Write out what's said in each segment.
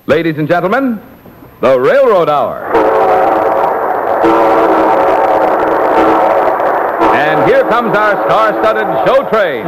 Ladies and gentlemen, the Railroad Hour. And here comes our star-studded show train.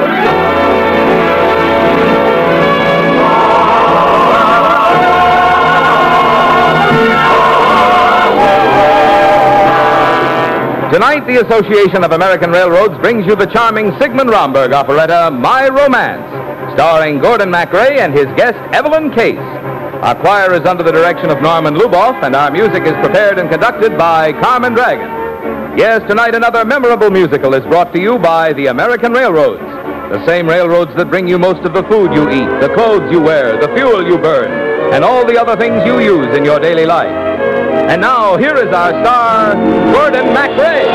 Tonight, the Association of American Railroads brings you the charming Sigmund Romberg operetta, My Romance, starring Gordon MacRae and his guest, Evelyn Case. Our choir is under the direction of Norman Luboff, and our music is prepared and conducted by Carmen Dragon. Yes, tonight another memorable musical is brought to you by the American Railroads, the same railroads that bring you most of the food you eat, the clothes you wear, the fuel you burn, and all the other things you use in your daily life. And now, here is our star, Gordon MacRae.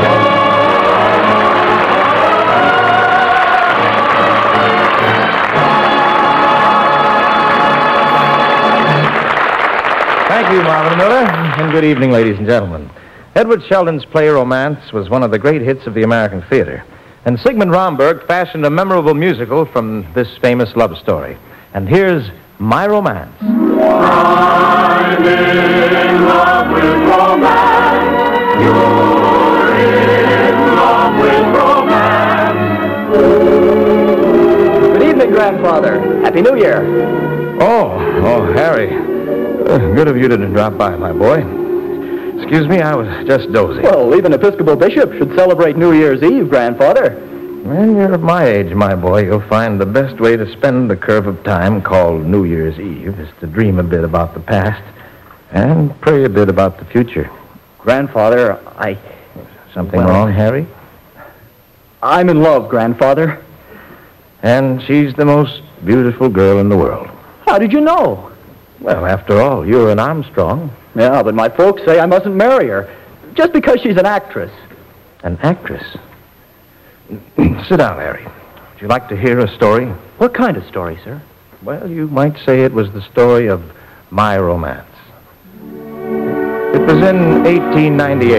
Thank you, Marvin Miller, and good evening, ladies and gentlemen. Edward Sheldon's play Romance was one of the great hits of the American theater, and Sigmund Romberg fashioned a memorable musical from this famous love story. And here's My Romance. I'm in love with romance. You're in love with romance. Good evening, Grandfather. Happy New Year. Oh, Harry. Good of you to drop by, my boy. Excuse me, I was just dozing. Well, even Episcopal Bishop should celebrate New Year's Eve, Grandfather. When you're of my age, my boy, you'll find the best way to spend the curve of time called New Year's Eve is to dream a bit about the past and pray a bit about the future. Grandfather, Something wrong, Harry? I'm in love, Grandfather. And she's the most beautiful girl in the world. How did you know? Well, after all, you're an Armstrong. Yeah, but my folks say I mustn't marry her just because she's an actress. An actress? Sit down, Harry. Would you like to hear a story? What kind of story, sir? Well, you might say it was the story of My Romance. It was in 1898.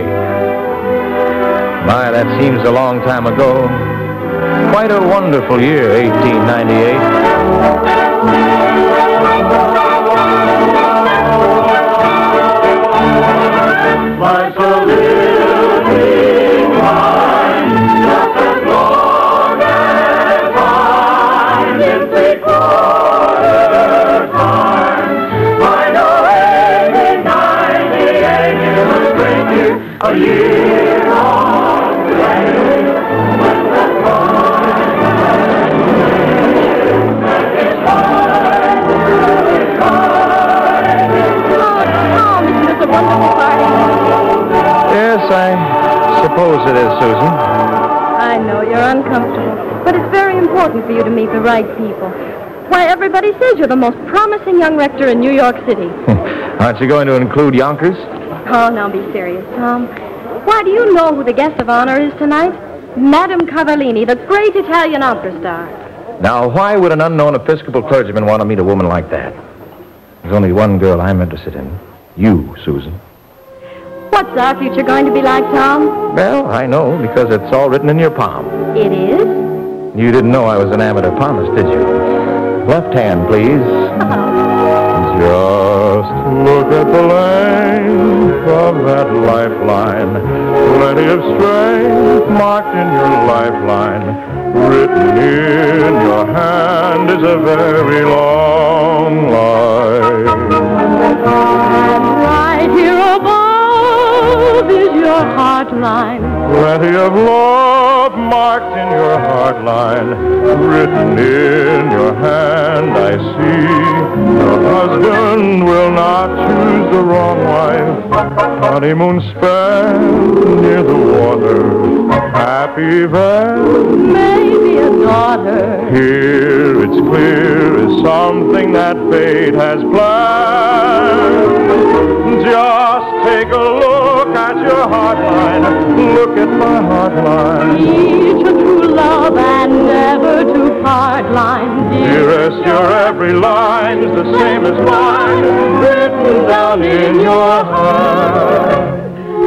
My, that seems a long time ago. Quite a wonderful year, 1898. Life's a living wine, just as long as I'm in three-quarter time. I know 1898 it was great year, a year of grace. When the time is right, it's right. Oh, Tom, isn't this a wonderful party? Yes, I suppose it is, Susan. I know you're uncomfortable, but it's very important for you to meet the right people. Why, everybody says you're the most promising young rector in New York City. Aren't you going to include Yonkers? Oh, now be serious, Tom. Why, do you know who the guest of honor is tonight? Madame Cavallini, the great Italian opera star. Now, why would an unknown Episcopal clergyman want to meet a woman like that? There's only one girl I'm interested in. You, Susan. What's our future going to be like, Tom? Well, I know, because it's all written in your palm. It is? You didn't know I was an amateur palmist, did you? Left hand, please. Just look at the length of that lifeline. Plenty of strength marked in your lifeline. Written in your hand is a very long life. Right here above is your heart line. Plenty of love marked in your heart line. Written in your hand, I see. Your husband will not choose the wrong wife. Honeymoon spent near the water. Happy there. Maybe a daughter. Here it's clear is something that fate has planned. Just take a look at your heart line. Look at my heart line. Each a true love and never to part line. Dearest, your every line is the same as mine, written down in your heart.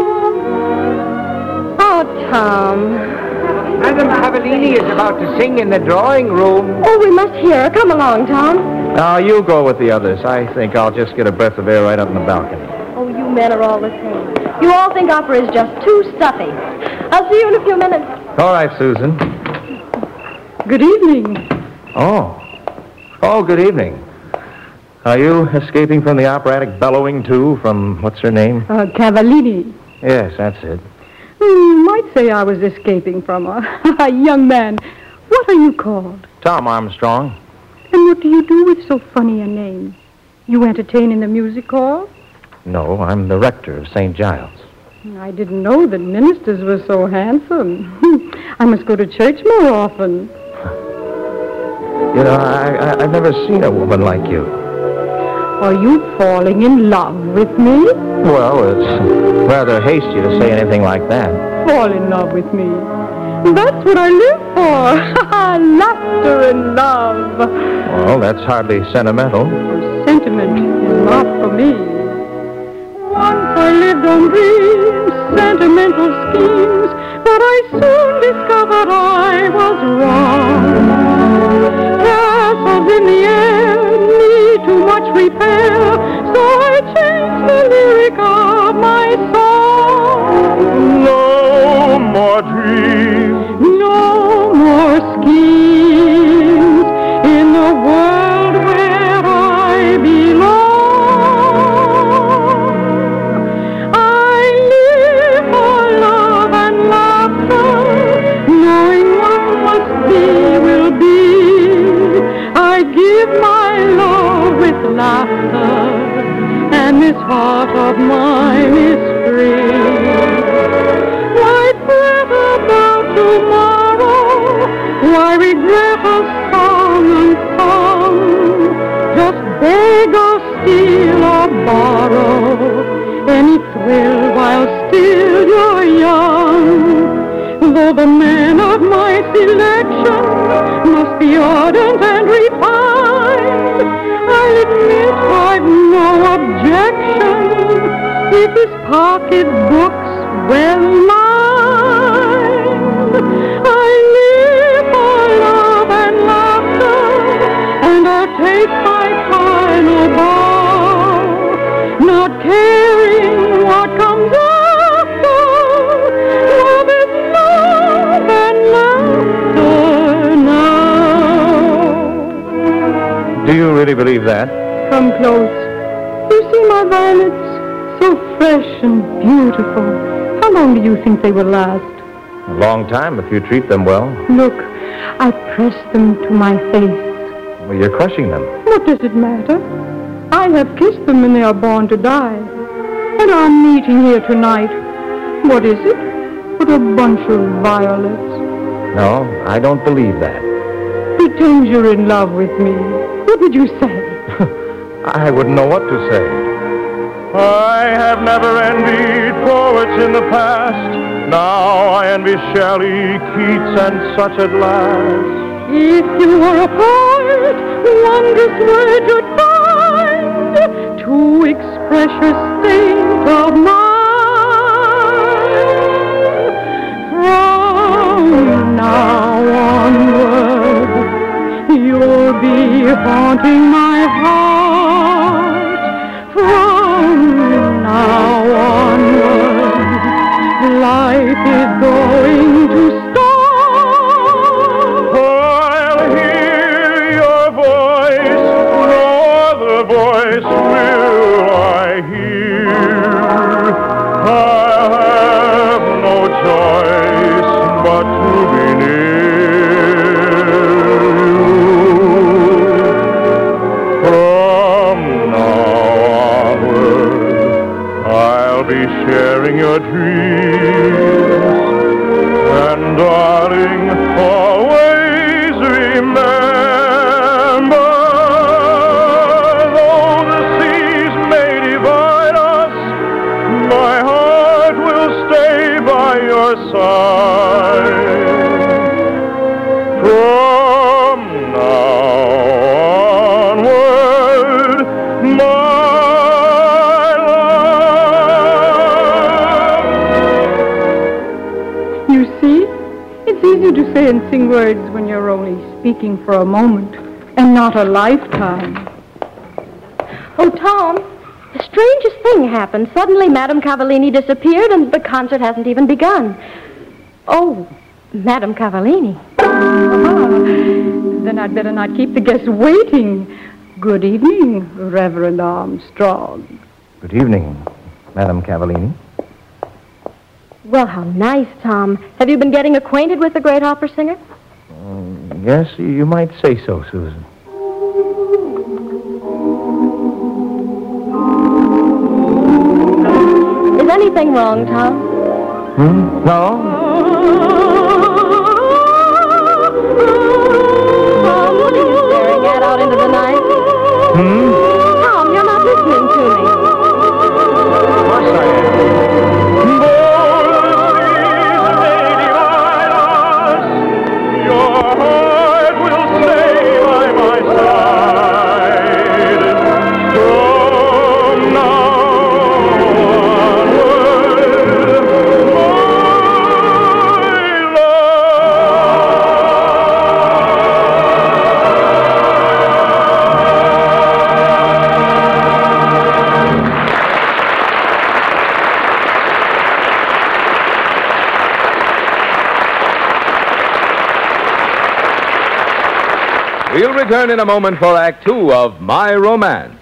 Oh, Tom. Madame Cavallini is about to sing in the drawing room. Oh, we must hear her. Come along, Tom. Now, you go with the others. I think I'll just get a breath of air right up in the balcony. Oh, you men are all the same. You all think opera is just too stuffy. I'll see you in a few minutes. All right, Susan. Good evening. Oh, good evening. Are you escaping from the operatic bellowing, too, from what's her name? Cavallini. Yes, that's it. Might say I was escaping from a young man. What are you called? Tom Armstrong. And what do you do with so funny a name? You entertain in the music hall? No, I'm the rector of St. Giles. I didn't know that ministers were so handsome. I must go to church more often. You know, I've never seen a woman like you. Are you falling in love with me? Well, it's rather hasty to say anything like that. Fall in love with me. That's what I live for. Laughter and love. Well, that's hardly sentimental. Sentiment is not for me. Once I lived on dreams, sentimental schemes, but I soon discovered I was wrong. Castles in the air need too much repair, so I changed the lyric of my song. No more dreams. No more schemes in the world where I belong. I live for love and laughter, knowing what must be will be. I give my love with laughter, and this heart of mine is free. Why fret about tomorrow? Why regret a song unsung? Just beg or steal or borrow any thrill while still you're young. Though the man of my selection must be ardent and refined, I admit I've no objection if his pocketbook's well lined. I live for love and laughter, and I'll take my final bow, not caring what comes after. Love is love and laughter now. Do you really believe that? Come close. You see my violets? So fresh and beautiful. How long do you think they will last? A long time if you treat them well. Look, I press them to my face. Well, you're crushing them. What does it matter? I have kissed them and they are born to die. And our meeting here tonight, what is it but a bunch of violets? No, I don't believe that. Pretend you're in love with me. What would you say? I wouldn't know what to say. I have never envied poets in the past. Now I envy Shelley, Keats, and such at last. If you were a poet, wondrous words you'd find to express your state of mind. From now onward, you'll be haunting my heart. From now onward, life is going to start. I'll hear your voice, no other voice will I hear. I'll have no choice but to be near you. From now onward, I'll be sharing your dreams. And darling, always remember, though the seas may divide us, my heart will stay by your side. From now onward, my love. You see, it's easy to say and sing words when you're only speaking for a moment. and not a lifetime. Oh, Tom, the strangest thing happened. Suddenly, Madame Cavallini disappeared, and the concert hasn't even begun. Oh, Madame Cavallini. Then I'd better not keep the guests waiting. Good evening, Reverend Armstrong. Good evening, Madame Cavallini. Well, how nice, Tom. Have you been getting acquainted with the great opera singer? Yes, you might say so, Susan. Is anything wrong, Tom? No? Tom, what are you staring at out into the night? Tom, you're not listening to me. Of course I am. Your heart will stay by my side from now onward, my We'll return in a moment for Act Two of My Romance.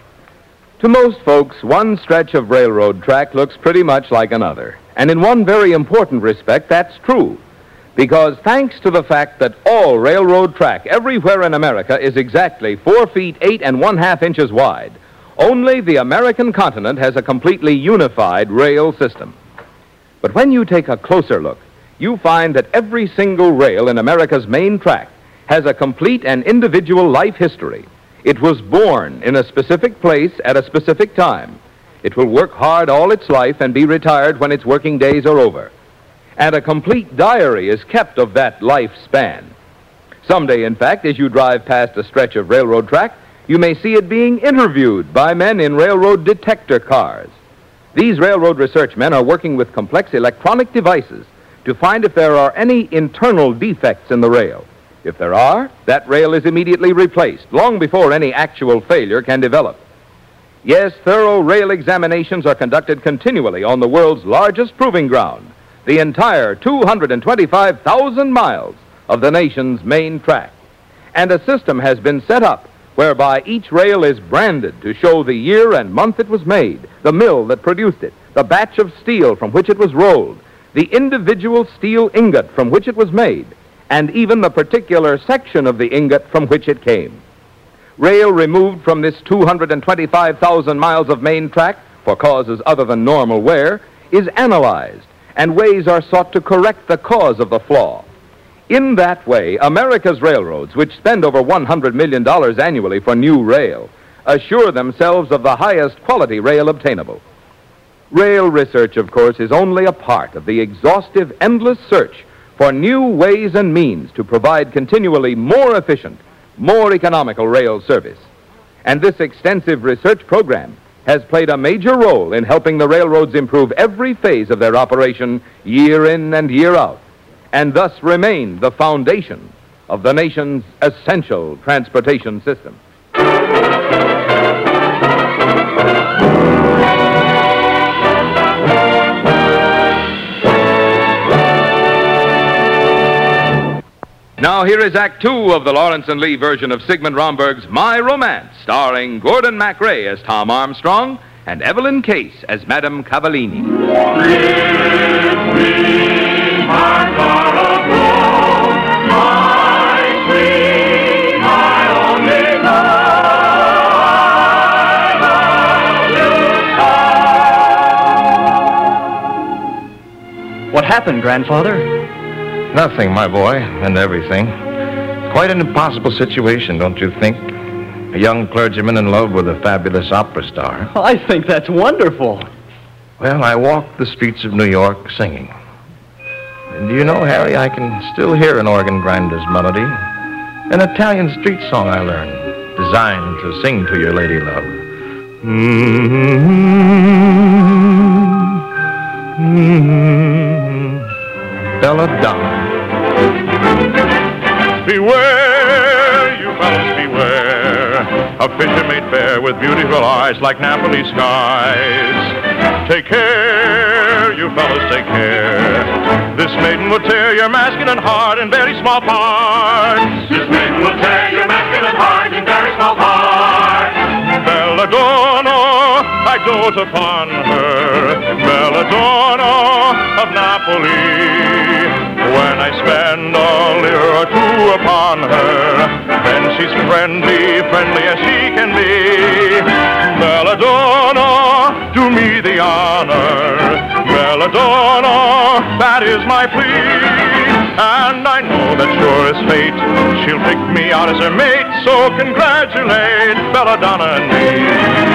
To most folks, one stretch of railroad track looks pretty much like another. And in one very important respect, that's true. Because thanks to the fact that all railroad track everywhere in America is exactly 4 feet 8 1/2 inches wide, only the American continent has a completely unified rail system. But when you take a closer look, you find that every single rail in America's main track has a complete and individual life history. It was born in a specific place at a specific time. It will work hard all its life and be retired when its working days are over. And a complete diary is kept of that lifespan. Someday, in fact, as you drive past a stretch of railroad track, you may see it being interviewed by men in railroad detector cars. These railroad research men are working with complex electronic devices to find if there are any internal defects in the rail. If there are, that rail is immediately replaced, long before any actual failure can develop. Yes, thorough rail examinations are conducted continually on the world's largest proving ground, the entire 225,000 miles of the nation's main track. And a system has been set up whereby each rail is branded to show the year and month it was made, the mill that produced it, the batch of steel from which it was rolled, the individual steel ingot from which it was made, and even the particular section of the ingot from which it came. Rail removed from this 225,000 miles of main track for causes other than normal wear is analyzed, and ways are sought to correct the cause of the flaw. In that way, America's railroads, which spend over $100 million annually for new rail, assure themselves of the highest quality rail obtainable. Rail research, of course, is only a part of the exhaustive, endless search for new ways and means to provide continually more efficient, more economical rail service. And this extensive research program has played a major role in helping the railroads improve every phase of their operation year in and year out, and thus remain the foundation of the nation's essential transportation system. Now here is Act Two of the Lawrence and Lee version of Sigmund Romberg's My Romance, starring Gordon MacRae as Tom Armstrong and Evelyn Case as Madame Cavallini. What happened, Grandfather? Nothing, my boy, and everything. Quite an impossible situation, don't you think? A young clergyman in love with a fabulous opera star. I think that's wonderful. Well, I walked the streets of New York singing. And do you know, Harry, I can still hear an organ grinder's melody. An Italian street song I learned, designed to sing to your lady love. Belladonna. Beware, you fellows, a fisher made fair with beautiful eyes like Napoli skies. Take care, you fellas, take care. This maiden will tear your masculine heart in very small parts. This maiden will tear your masculine heart in very small parts. Belladonna, I dote upon her. Belladonna of Napoli. When I spend a lira or two upon her, then she's friendly as she can be. Belladonna, do me the honor. Belladonna, that is my plea. And I know that sure as fate, she'll pick me out as her mate. So congratulate Belladonna and me.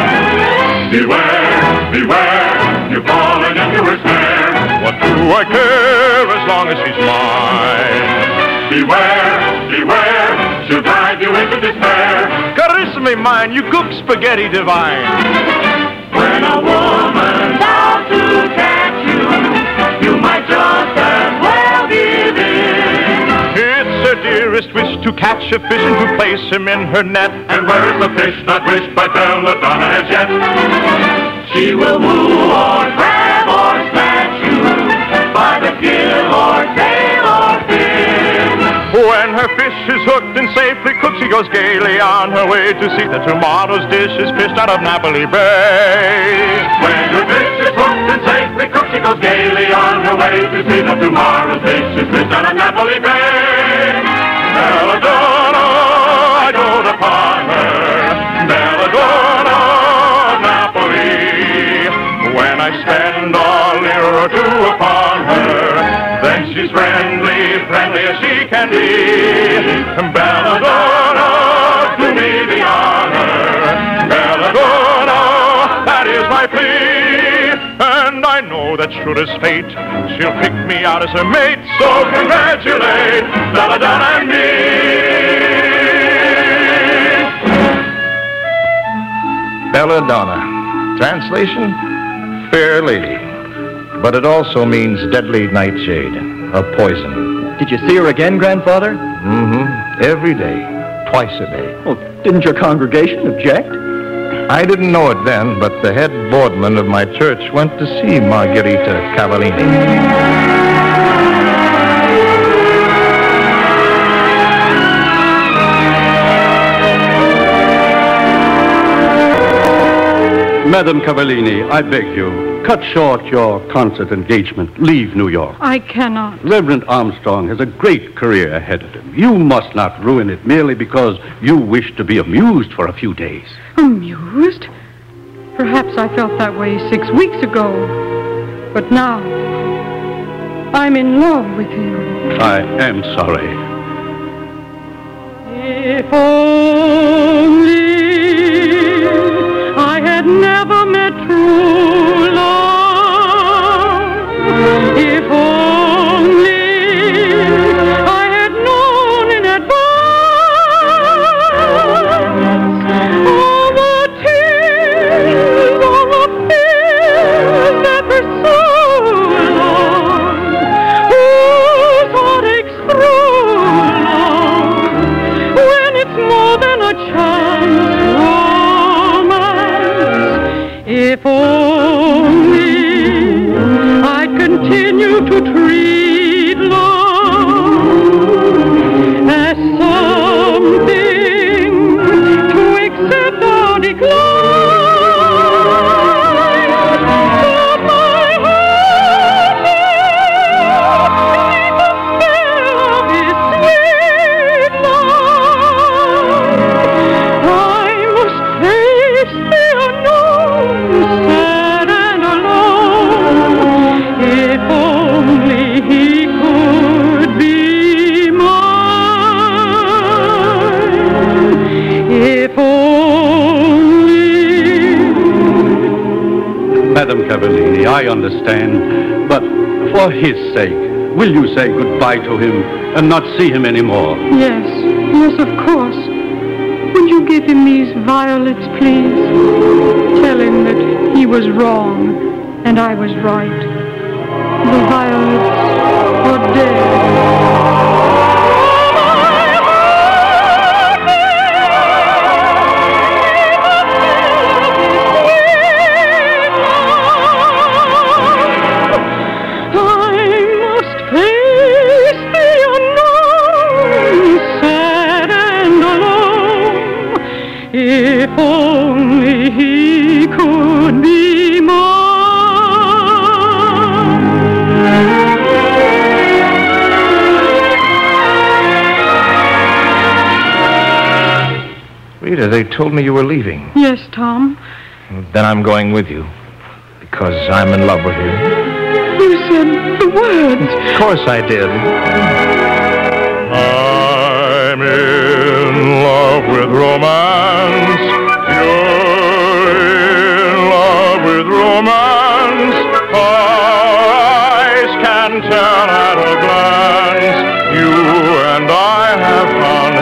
Beware, beware, you've fallen into her snare. What do I care as long as she's mine? Beware, beware, she'll drive you into despair. Carissimi mine, you cook spaghetti divine. When a woman's out to catch you, you might just as well give in. It's her dearest wish to catch a fish and to place him in her net. And where's the fish not wished by Belladonna as yet? She will woo or grab or snatch you by the gill or tail or fin. When her fish is hooked and safely cooked, she goes gaily on her way to see that tomorrow's dish is fished out of Napoli Bay. When her fish is hooked and safely cooked, she goes gaily on her way to see that tomorrow's dish is fished out of Napoli Bay. Belladonna, I dote upon her. Belladonna of Napoli. When I spend a lira or two upon her, then she's friendly as she can be. Belladonna, do me the honor. Belladonna, that is my plea. And I know that sure as fate, she'll pick me out as her mate. So congratulate Belladonna and me. Belladonna. Translation? Fair lady. But it also means deadly nightshade, a poison. Did you see her again, Grandfather? Mm-hmm. Every day. Twice a day. Well, didn't your congregation object? I didn't know it then, but the head boardman of my church went to see Margherita Cavallini. Madam Cavallini, I beg you, cut short your concert engagement. Leave New York. I cannot. Reverend Armstrong has a great career ahead of him. You must not ruin it merely because you wish to be amused for a few days. Amused? Perhaps I felt that way 6 weeks ago. But now, I'm in love with you. I am sorry. If only I had never met true love. If only I had known in advance all the tears, all the fears that were so long, whose heartaches through long, when it's more than a chance. If only I'd continue to treat love as something to accept or decline, but my heart beneath the spell of his sweet love, I must face the unknown. Sad and alone, if only he could be mine, if only. Madam Cavallini, I understand, but for his sake, will you say goodbye to him and not see him anymore? Yes, yes, of course. Would you give him these violets, please? Tell him that he was wrong and I was right. The violets are dead. My heart they told me you were leaving. Yes, Tom. Then I'm going with you. Because I'm in love with you. You said the words. Of course I did. I'm in love with romance. You're in love with romance. Our eyes can tell at a glance. You and I have found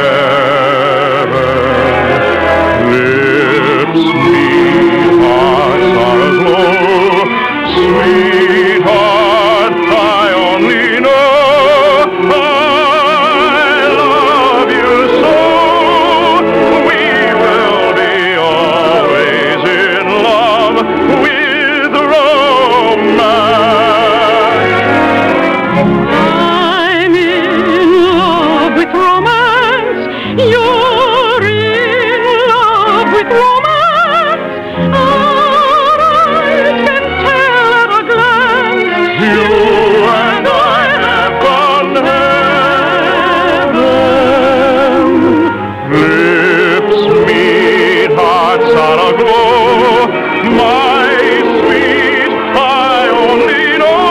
heaven. Lips meet, hearts are aglow. Sweetheart, I only know I love you so. We will be always in love with romance. I'm in love with romance. You're in love with romance. Our eyes can tell at a glance. You and I have found heaven. Lips meet, hearts are aglow. My sweet, I only know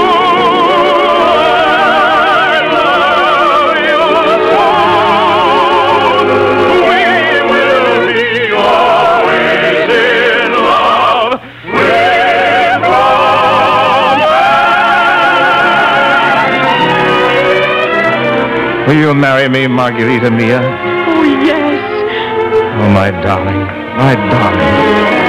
I love you so. We will be always in love with romance. Will you marry me, Margarita Mia? Oh, yes. Oh, my darling. My darling.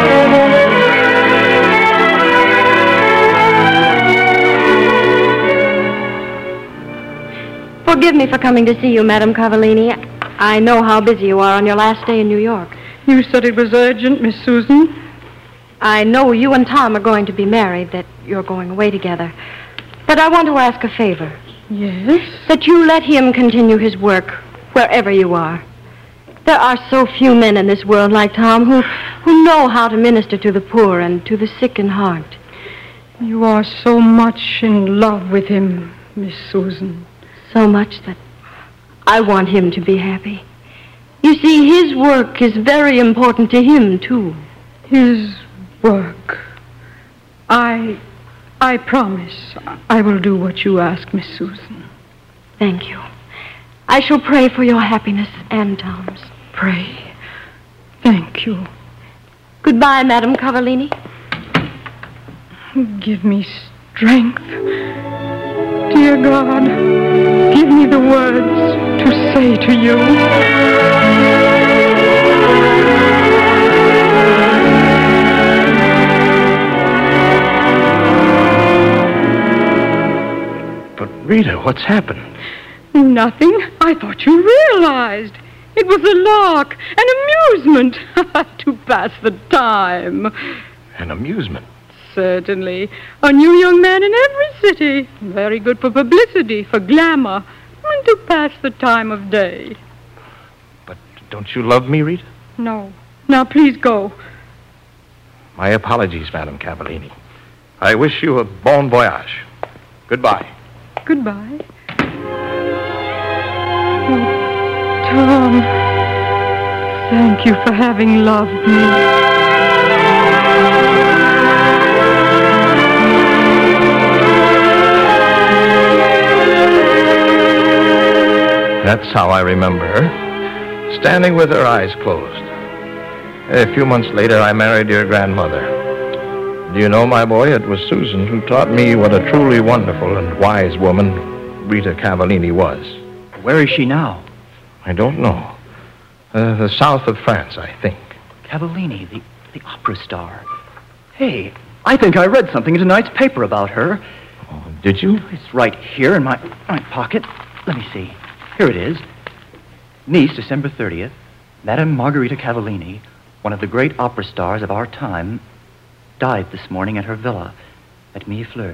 Forgive me for coming to see you, Madame Cavallini. I know how busy you are on your last day in New York. You said it was urgent, Miss Susan. I know you and Tom are going to be married, that you're going away together. But I want to ask a favor. Yes? That you let him continue his work wherever you are. There are so few men in this world like Tom who know how to minister to the poor and to the sick in heart. You are so much in love with him, Miss Susan. So much that I want him to be happy. You see, his work is very important to him, too. His work. I promise I will do what you ask, Miss Susan. Thank you. I shall pray for your happiness and Tom's. Pray. Thank you. Goodbye, Madame Cavallini. Give me strength. Dear God, give me the words to say to you. But, Rita, what's happened? Nothing. I thought you realized. It was a lark, an amusement, to pass the time. An amusement? Certainly. A new young man in every city. Very good for publicity, for glamour, and to pass the time of day. But don't you love me, Rita? No. Now, please go. My apologies, Madame Cavallini. I wish you a bon voyage. Goodbye. Goodbye. Oh, Tom, thank you for having loved me. That's how I remember her, standing with her eyes closed. A few months later, I married your grandmother. Do you know, my boy, it was Susan who taught me what a truly wonderful and wise woman Rita Cavallini was. Where is she now? I don't know. The south of France, I think. Cavallini, the opera star. Hey, I think I read something in tonight's paper about her. Oh, did you? It's right here in my pocket. Let me see. Here it is. Nice, December 30th. Madame Margarita Cavallini, one of the great opera stars of our time, died this morning at her villa at Millefleurs.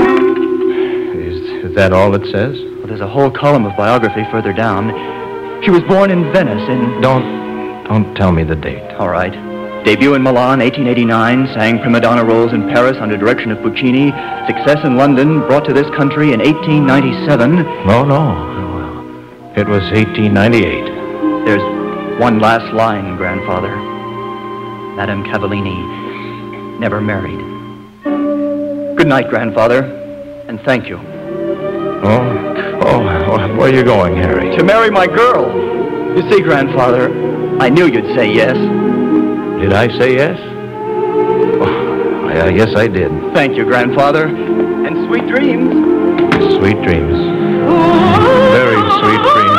Is that all it says? Well, there's a whole column of biography further down. She was born in Venice in... Don't tell me the date. All right. Debut in Milan, 1889. Sang prima donna roles in Paris under direction of Puccini. Success in London, brought to this country in 1897. No. It was 1898. One last line, Grandfather. Madame Cavallini never married. Good night, Grandfather, and thank you. Oh, where are you going, Harry? To marry my girl. You see, Grandfather, I knew you'd say yes. Did I say yes? Oh, I guess I did. Thank you, Grandfather, and sweet dreams. Sweet dreams. Very sweet dreams.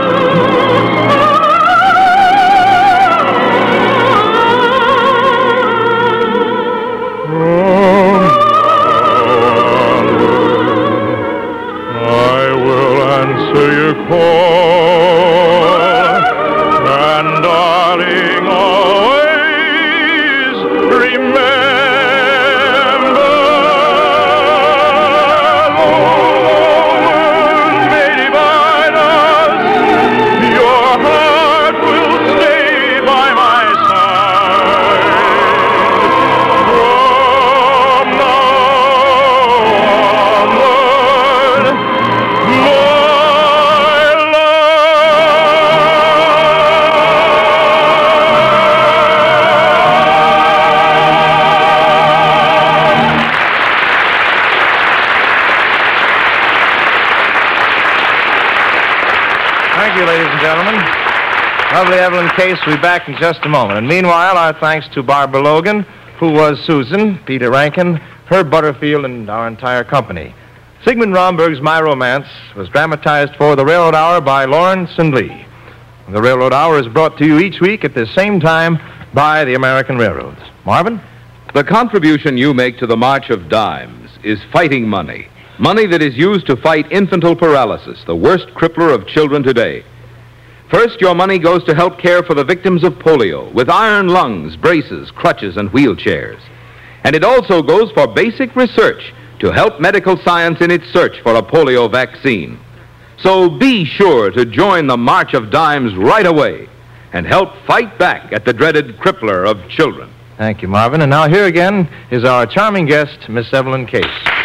Thank you, ladies and gentlemen. Lovely Evelyn Case will be back in just a moment. And meanwhile, our thanks to Barbara Logan, who was Susan, Peter Rankin, Herb Butterfield, and our entire company. Sigmund Romberg's My Romance was dramatized for the Railroad Hour by Lawrence and Lee. The Railroad Hour is brought to you each week at the same time by the American Railroads. Marvin? The contribution you make to the March of Dimes is fighting money. Money that is used to fight infantile paralysis, the worst crippler of children today. First, your money goes to help care for the victims of polio with iron lungs, braces, crutches, and wheelchairs. And it also goes for basic research to help medical science in its search for a polio vaccine. So be sure to join the March of Dimes right away and help fight back at the dreaded crippler of children. Thank you, Marvin. And now here again is our charming guest, Miss Evelyn Case.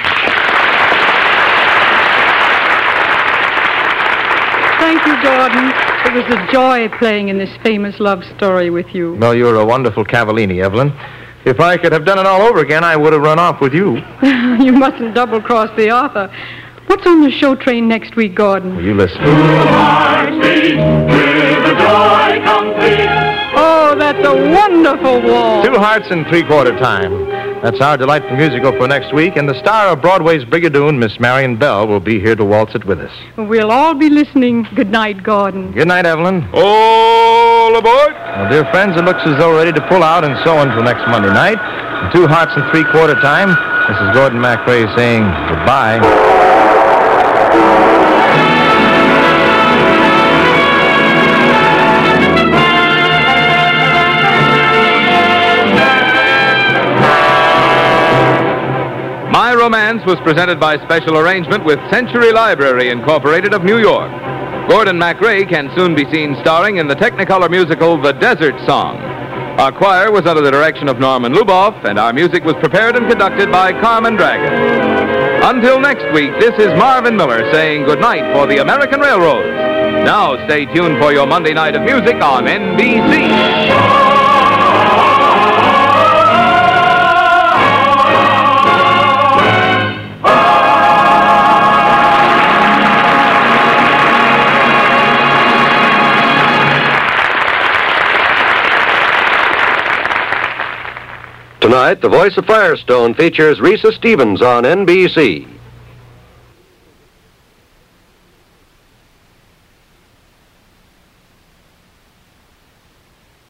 Thank you, Gordon. It was a joy playing in this famous love story with you. Well, you're a wonderful Cavallini, Evelyn. If I could have done it all over again, I would have run off with you. You mustn't double-cross the author. What's on the show train next week, Gordon? Will you listen? Oh, that's a wonderful waltz. 2 Hearts in 3/4 time. That's our delightful musical for next week, and the star of Broadway's Brigadoon, Miss Marion Bell, will be here to waltz it with us. We'll all be listening. Good night, Gordon. Good night, Evelyn. All aboard! Well, dear friends, it looks as though we're ready to pull out and so until next Monday night. In 2 Hearts in 3/4 time, this is Gordon MacRae saying goodbye. My Romance was presented by special arrangement with Century Library Incorporated of New York. Gordon MacRae can soon be seen starring in the Technicolor musical The Desert Song. Our choir was under the direction of Norman Luboff, and our music was prepared and conducted by Carmen Dragon. Until next week, this is Marvin Miller saying goodnight for the American Railroads. Now stay tuned for your Monday night of music on NBC. Tonight, The Voice of Firestone features Risa Stevens on NBC.